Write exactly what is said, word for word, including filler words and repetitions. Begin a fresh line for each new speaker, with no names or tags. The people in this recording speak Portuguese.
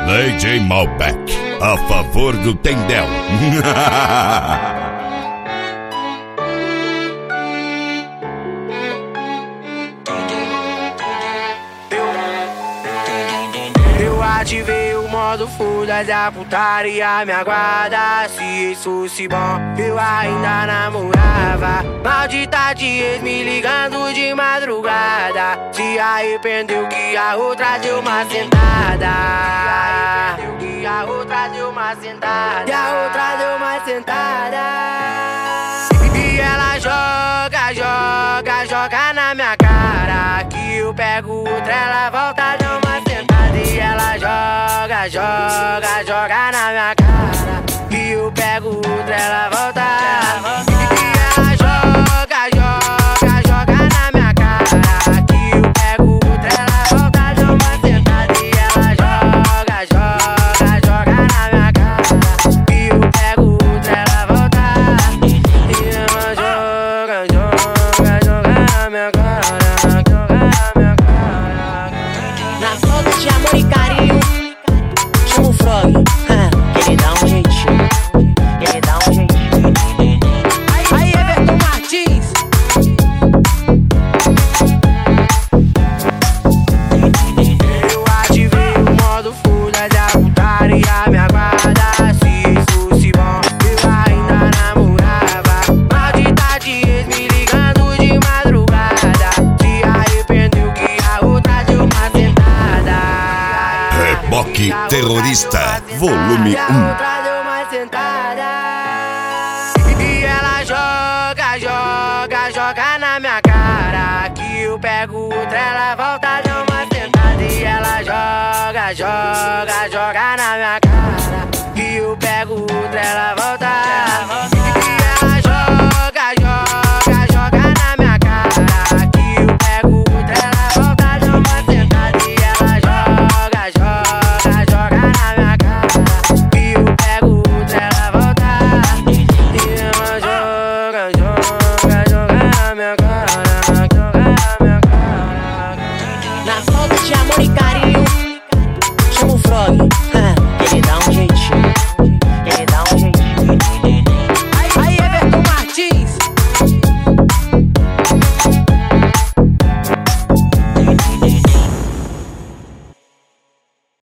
D J Malbec, a favor do Tendel.
Eu ativei o modo full da putaria, me aguarda. Se isso fosse bom, eu ainda namorava. Maldita de ex me ligando de madrugada. Se arrependeu que a outra deu uma sentada. Se arrependeu que a outra deu uma sentada. E a outra deu uma sentada. E ela joga, joga, joga na minha cara. Que eu pego outra, ela volta, dá uma sentada. E ela joga, joga, joga na minha cara. Que eu pego outra, ela volta. E ela joga, joga, joga na minha cara. Que eu pego outra, ela volta, dá uma sentada. E ela joga, joga, joga na minha cara. Que eu pego outra, ela volta. E ela joga, joga, joga na minha cara. Joga na minha cara.
Na falta de amor e carinho, chama o Frog. Ele dá um jeitinho, ele dá um jeitinho.
Aí, Everton Martins. Eu ativei o modo full da putaria, me aguarda. Se isso fosse bom, eu ainda namorava. Maldita de ex me ligando de madrugada. Se arrependeu que a outra deu uma sentada.
Reboque Terrorista, volume
E a
um.
outra deu uma sentada. E ela joga, joga, joga na minha cara. Que eu pego outra, ela volta, dá uma sentada. E ela joga, joga, joga na minha